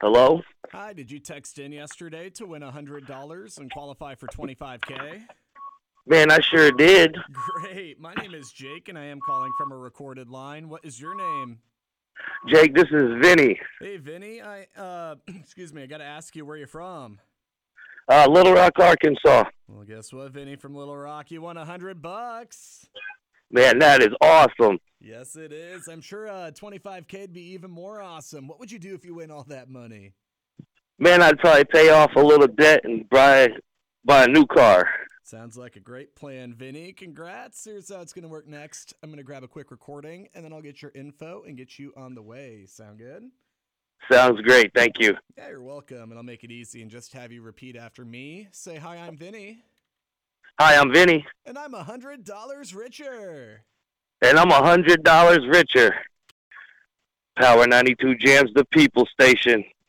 Hello? Hi, did you text in yesterday to win $100 and qualify for 25K? Man, I sure did. Great. My name is Jake, and I am calling from a recorded line. What is your name? Jake, this is Vinny. Hey, Vinny. Excuse me. I got to ask you where you're from. Little Rock, Arkansas. Well, guess what, Vinny from Little Rock? You won $100. Man, that is awesome. Yes, it is. I'm sure 25K would be even more awesome. What would you do if you win all that money? Man, I'd probably pay off a little debt and buy a new car. Sounds like a great plan, Vinny. Congrats. Here's how it's going to work next. I'm going to grab a quick recording, and then I'll get your info and get you on the way. Sound good? Sounds great. Thank you. Yeah, you're welcome. And I'll make it easy and just have you repeat after me. Say, hi, I'm Vinny. Hi, I'm Vinny, And I'm $100 richer. and I'm $100 richer. Power 92 Jams, the People Station.